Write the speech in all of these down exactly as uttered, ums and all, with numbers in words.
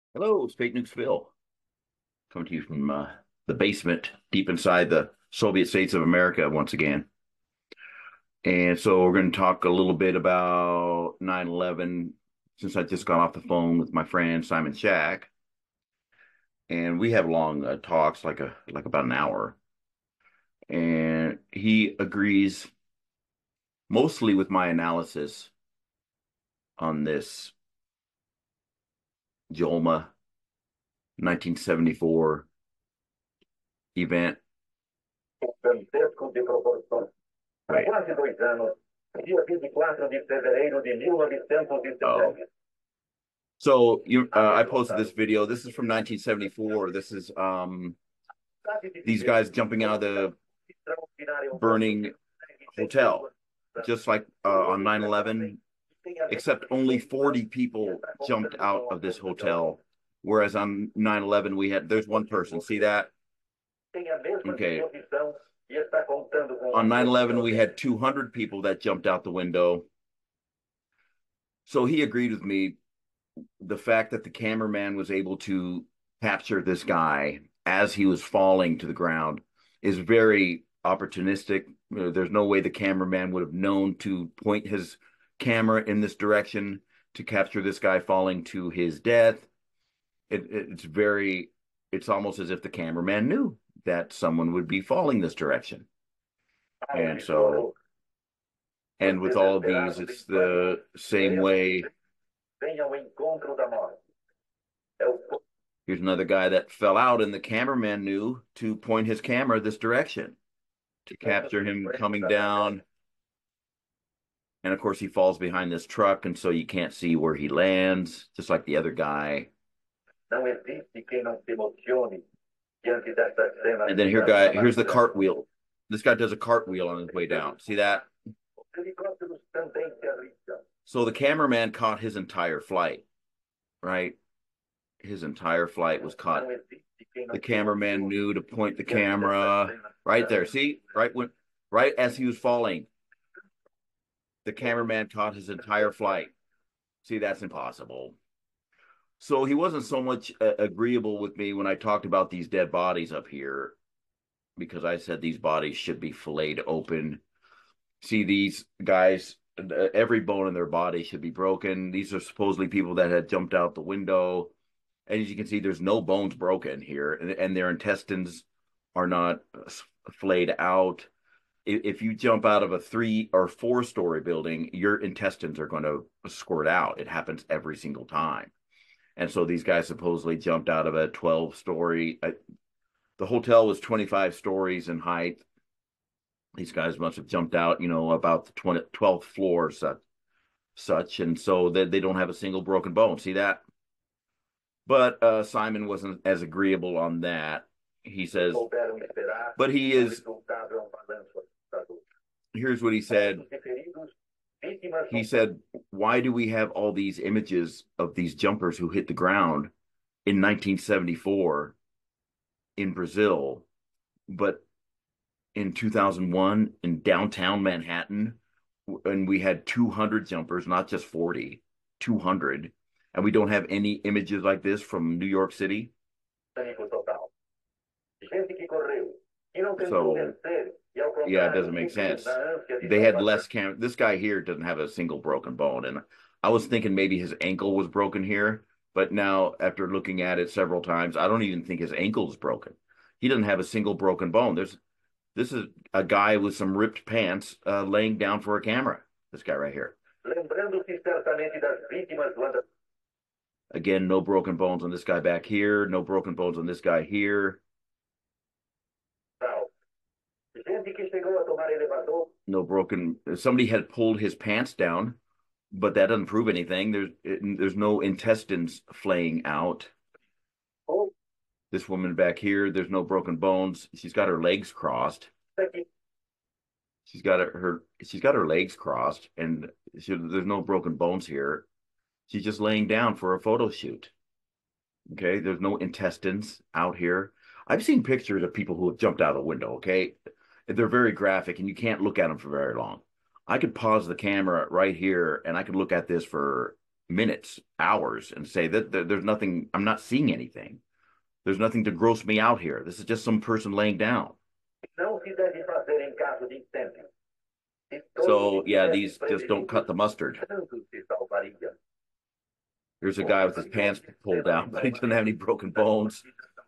Hello, it's Peyton Nukesville, coming to you from uh, the basement deep inside the Soviet States of America once again. And so we're going to talk a little bit about nine eleven since I just got off the phone with my friend Simon Shack. And we have long uh, talks, like a like about an hour. And he agrees mostly with my analysis on this Jolma nineteen seventy-four event. Gigantesco de proporções. Há quase dois anos, dia vinte e quatro de fevereiro de mil novecentos e setenta. Oh. So you, uh, I posted this video. This is from nineteen seventy-four. This is um, these guys jumping out of the burning hotel, just like uh, on nine eleven, except only forty people jumped out of this hotel, whereas on nine eleven we had, there's one person. See that? Okay. On nine eleven, we had two hundred people that jumped out the window. So he agreed with me. The fact that the cameraman was able to capture this guy as he was falling to the ground is very opportunistic. There's no way the cameraman would have known to point his camera in this direction to capture this guy falling to his death. It, it's very, it's almost as if the cameraman knew that someone would be falling this direction. And so, and with all of these, it's the same way. Here's another guy that fell out, and the cameraman knew to point his camera this direction to capture him coming down. And of course, he falls behind this truck, and so you can't see where he lands, just like the other guy. And then here, guy, here's the cartwheel. This guy does a cartwheel on his way down. See that? So the cameraman caught his entire flight, right? His entire flight was caught. The cameraman knew to point the camera right there. See, right when, right as he was falling, the cameraman caught his entire flight. See, that's impossible. So he wasn't so much uh, agreeable with me when I talked about these dead bodies up here, because I said these bodies should be filleted open. See, these guys, every bone in their body should be broken. These are supposedly people that had jumped out the window. And as you can see, there's no bones broken here, and, and their intestines are not flayed out. If you jump out of a three or four story building, your intestines are going to squirt out. It happens every single time. And so these guys supposedly jumped out of a twelve story. The hotel was twenty-five stories in height. These guys must have jumped out, you know, about the twelfth floor, such, such. And so they, they don't have a single broken bone. See that? But uh, Simon wasn't as agreeable on that. He says, but he is, here's what he said. He said, why do we have all these images of these jumpers who hit the ground in nineteen seventy-four in Brazil, but in two thousand one in downtown Manhattan, and we had two hundred jumpers, not just forty, two hundred, and we don't have any images like this from New York City? So, yeah, it doesn't make sense. They had less cam. This guy here doesn't have a single broken bone. And I was thinking maybe his ankle was broken here. But now, after looking at it several times, I don't even think his ankle is broken. He doesn't have a single broken bone. There's, this is a guy with some ripped pants uh, laying down for a camera. This guy right here. Again, no broken bones on this guy back here. No broken bones on this guy here. No broken. Somebody had pulled his pants down, but that doesn't prove anything. There's it, there's no intestines flaying out. Oh. This woman back here, there's no broken bones. She's got her legs crossed. She's got her, her she's got her legs crossed, and she, there's no broken bones here. She's just laying down for a photo shoot. Okay, there's no intestines out here. I've seen pictures of people who have jumped out of the window. Okay, they're very graphic, and you can't look at them for very long. I could pause the camera right here, and I could look at this for, minutes, hours, and say that, that there's nothing, I'm not seeing anything. There's nothing to gross me out here. This is just some person laying down. So, yeah, these just don't cut the mustard. There's a guy with his pants pulled down, but he doesn't have any broken bones.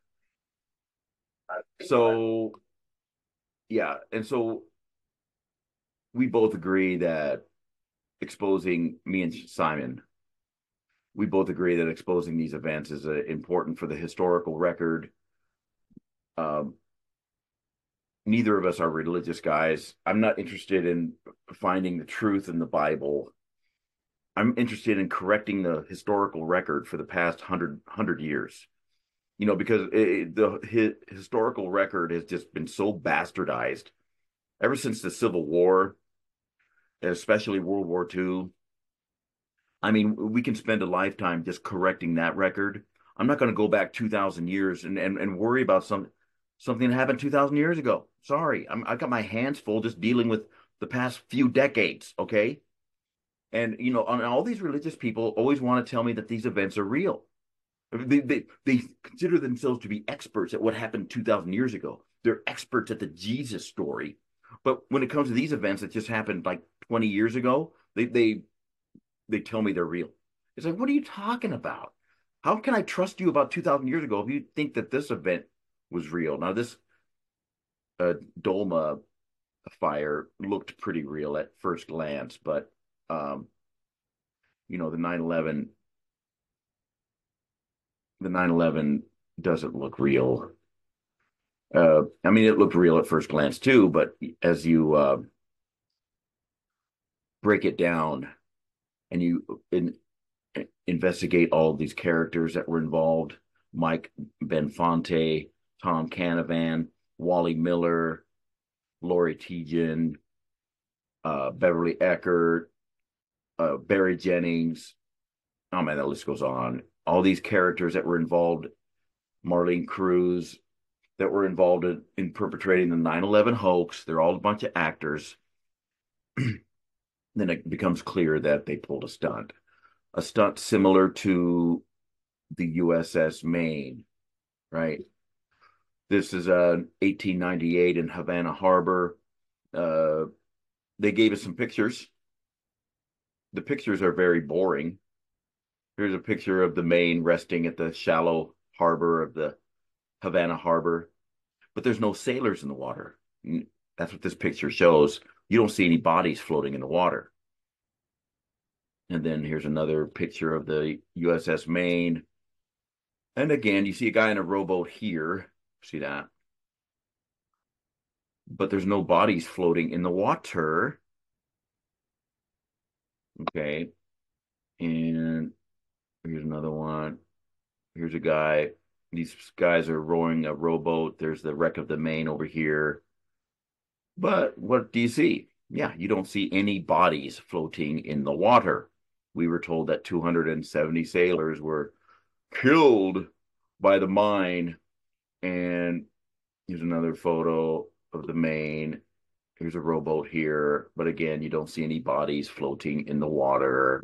So, yeah, and so we both agree that exposing me and Simon, we both agree that exposing these events is uh, important for the historical record. Um, neither of us are religious guys. I'm not interested in finding the truth in the Bible. I'm interested in correcting the historical record for the past hundred hundred years. You know, because it, the his, historical record has just been so bastardized ever since the Civil War, especially World War Two. I mean, we can spend a lifetime just correcting that record. I'm not going to go back two thousand years and, and, and worry about some something that happened two thousand years ago. Sorry, I'm, I've got my hands full just dealing with the past few decades, okay? And, you know, and all these religious people always want to tell me that these events are real. They, they, they consider themselves to be experts at what happened two thousand years ago. They're experts at the Jesus story. But when it comes to these events that just happened like twenty years ago, they, they, they tell me they're real. It's like, what are you talking about? How can I trust you about two thousand years ago if you think that this event was real? Now, this uh, Dolma fire looked pretty real at first glance, but, um, you know, the nine eleven, the nine eleven doesn't look real. Uh, I mean, it looked real at first glance too, but as you uh, break it down and you in, investigate all these characters that were involved, Mike Benfonte, Tom Canavan, Wally Miller, Lori Tejan, uh, Beverly Eckert, uh, Barry Jennings. Oh man, that list goes on. All these characters that were involved, Marlene Cruz, that were involved in, in perpetrating the nine eleven hoax. They're all a bunch of actors. Then it becomes clear that they pulled a stunt, a stunt similar to the U S S Maine, right? This is uh, eighteen ninety-eight in Havana Harbor. Uh, they gave us some pictures. The pictures are very boring. Here's a picture of the Maine resting at the shallow harbor of the Havana Harbor, but there's no sailors in the water. That's what this picture shows. You don't see any bodies floating in the water. And then here's another picture of the U S S Maine. And again, you see a guy in a rowboat here. See that? But there's no bodies floating in the water. Okay. And here's another one. Here's a guy. These guys are rowing a rowboat. There's the wreck of the Maine over here. But what do you see? Yeah, you don't see any bodies floating in the water. We were told that two hundred seventy sailors were killed by the mine. And here's another photo of the Maine. Here's a rowboat here. But again, you don't see any bodies floating in the water.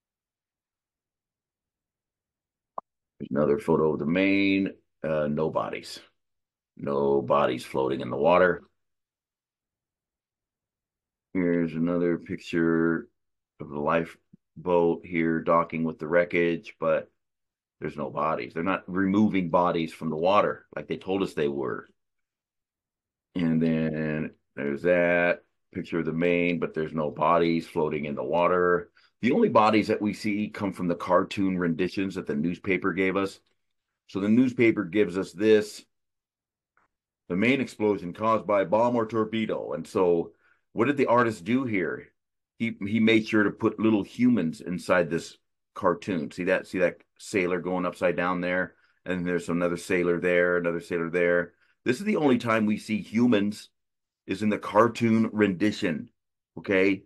Here's another photo of the Maine. Uh, no bodies. No bodies floating in the water. Here's another picture of the lifeboat here docking with the wreckage, but there's no bodies. They're not removing bodies from the water like they told us they were. And then there's that picture of the Maine, but there's no bodies floating in the water. The only bodies that we see come from the cartoon renditions that the newspaper gave us. So the newspaper gives us this, the Maine explosion caused by bomb or torpedo. And so what did the artist do here? He he made sure to put little humans inside this cartoon. See that? See that sailor going upside down there? And there's another sailor there, another sailor there. This is the only time we see humans is in the cartoon rendition. Okay.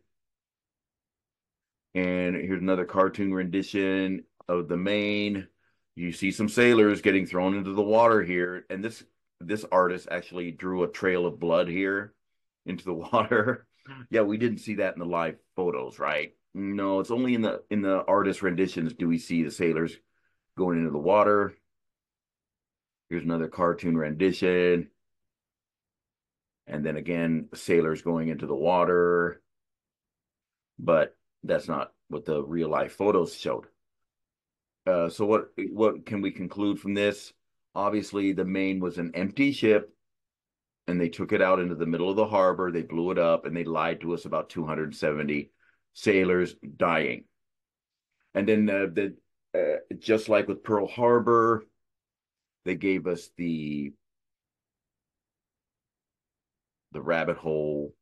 And here's another cartoon rendition of the Maine. You see some sailors getting thrown into the water here. And this this artist actually drew a trail of blood here into the water. Yeah, we didn't see that in the live photos, right? No, it's only in the in the artist renditions do we see the sailors going into the water. Here's another cartoon rendition. And then again, sailors going into the water. But that's not what the real life photos showed. Uh, so what what can we conclude from this? Obviously, the Maine was an empty ship, and they took it out into the middle of the harbor. They blew it up, and they lied to us about two hundred seventy sailors dying. And then uh, the uh, just like with Pearl Harbor, they gave us the the rabbit hole.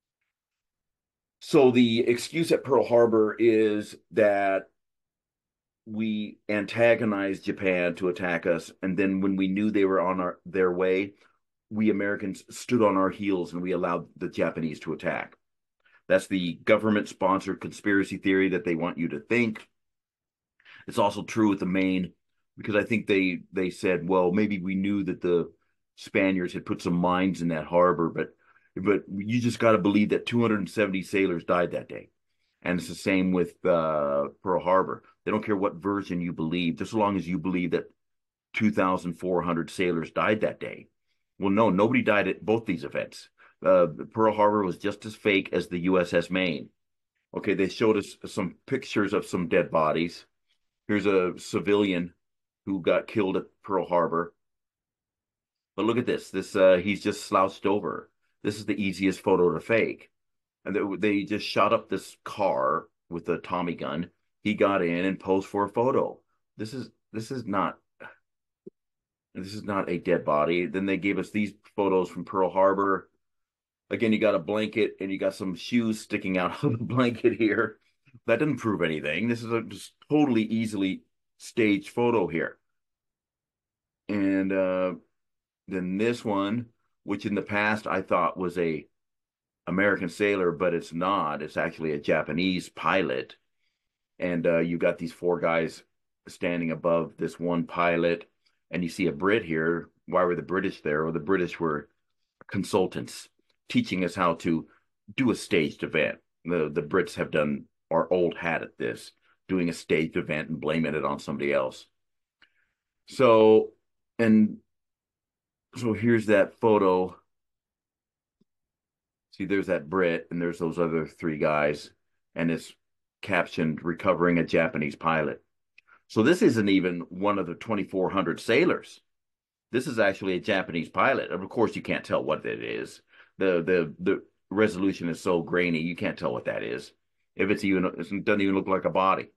So the excuse at Pearl Harbor is that we antagonized Japan to attack us, and then when we knew they were on our their way, we Americans stood on our heels and we allowed the Japanese to attack. That's the government-sponsored conspiracy theory that they want you to think. It's also true with the Maine, because I think they they said, well, maybe we knew that the Spaniards had put some mines in that harbor, but but you just got to believe that two hundred seventy sailors died that day. And it's the same with uh, Pearl Harbor. They don't care what version you believe, just as long as you believe that two thousand four hundred sailors died that day. Well, no, nobody died at both these events. Uh, Pearl Harbor was just as fake as the U S S Maine. Okay, they showed us some pictures of some dead bodies. Here's a civilian who got killed at Pearl Harbor. But look at this. This uh, he's just slouched over. This is the easiest photo to fake. And they, they just shot up this car with a Tommy gun. He got in and posed for a photo. This is this is not this is not a dead body. Then they gave us these photos from Pearl Harbor. Again, you got a blanket and you got some shoes sticking out of the blanket here. That didn't prove anything. This is a just totally easily staged photo here. And uh, then this one, which in the past I thought was a American sailor, but it's not. It's actually a Japanese pilot. And uh, you got these four guys standing above this one pilot, and you see a Brit here. Why were the British there? Well, the British were consultants teaching us how to do a staged event. The the Brits have done our old hat at this, doing a staged event and blaming it on somebody else. So, and so here's that photo. See, there's that Brit, and there's those other three guys, and it's captioned "Recovering a Japanese Pilot." So this isn't even one of the twenty-four hundred sailors. This is actually a Japanese pilot. Of course, you can't tell what it is. The the the resolution is so grainy, you can't tell what that is. If it's even, it doesn't even look like a body.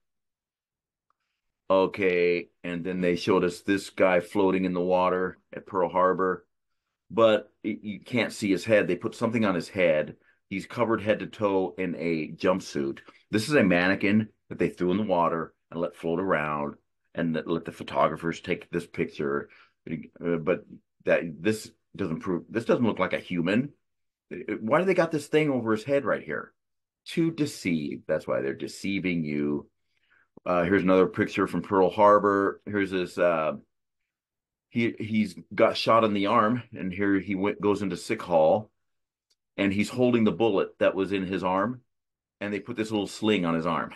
Okay, and then they showed us this guy floating in the water at Pearl Harbor, but you can't see his head. They put something on his head. He's covered head to toe in a jumpsuit. This is a mannequin that they threw in the water and let float around and let the photographers take this picture. But that this doesn't prove, this doesn't look like a human. Why do they got this thing over his head right here? To deceive. That's why they're deceiving you. Uh, here's another picture from Pearl Harbor. Here's this. Uh, he he's got shot in the arm, and here he went goes into sick hall, and he's holding the bullet that was in his arm, and they put this little sling on his arm.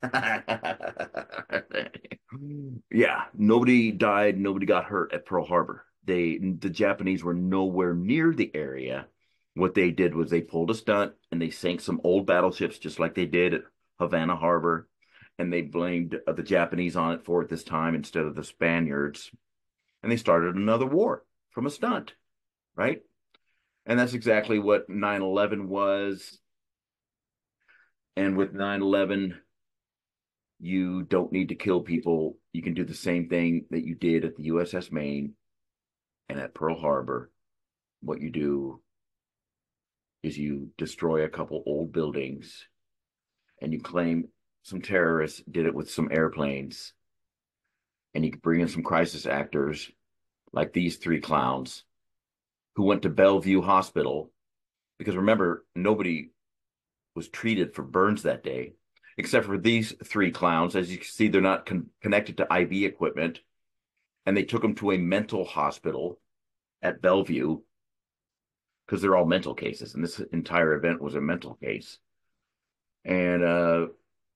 Yeah, nobody died, nobody got hurt at Pearl Harbor. They the Japanese were nowhere near the area. What they did was they pulled a stunt and they sank some old battleships just like they did at Havana Harbor, and they blamed uh, the Japanese on it for it this time instead of the Spaniards, and they started another war from a stunt, right? And that's exactly what nine eleven was. And with nine eleven, you don't need to kill people. You can do the same thing that you did at the U S S Maine and at Pearl Harbor. What you do is you destroy a couple old buildings and you claim some terrorists did it with some airplanes, and you can bring in some crisis actors like these three clowns who went to Bellevue Hospital, because remember, nobody was treated for burns that day, except for these three clowns. As you can see, they're not con connected to I V equipment, and they took them to a mental hospital at Bellevue because they're all mental cases, and this entire event was a mental case. And uh,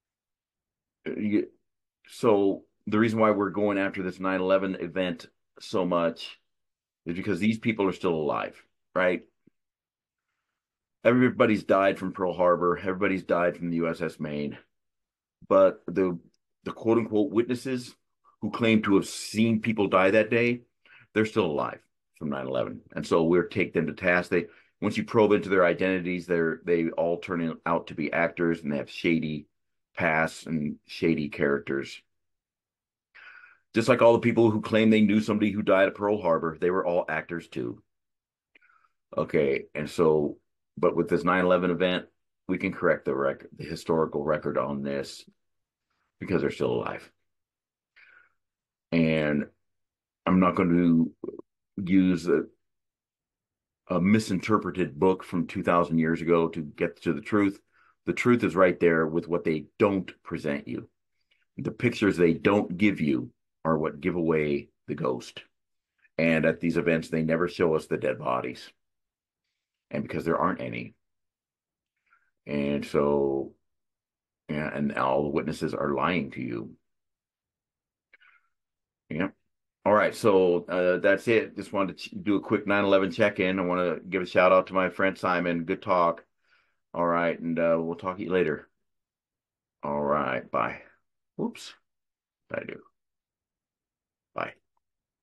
You, so the reason why we're going after this nine eleven event so much is because these people are still alive, right? Everybody's died from Pearl Harbor. Everybody's died from the U S S Maine. But the the quote unquote witnesses who claim to have seen people die that day, they're still alive from nine eleven. And so we're take them to task. They once you probe into their identities, they're they all turn out to be actors and they have shady pasts and shady characters. Just like all the people who claim they knew somebody who died at Pearl Harbor, they were all actors too. Okay, and so, but with this nine eleven event, we can correct the record, the historical record on this because they're still alive. And I'm not going to use a, a misinterpreted book from two thousand years ago to get to the truth. The truth is right there with what they don't present you. The pictures they don't give you are what give away the ghost. And at these events, they never show us the dead bodies. And because there aren't any. And so, yeah, and all the witnesses are lying to you. Yeah. All right. So uh, that's it. Just wanted to do a quick nine eleven check-in. I want to give a shout out to my friend Simon. Good talk. All right. And uh, we'll talk to you later. All right. Bye. Whoops. I do.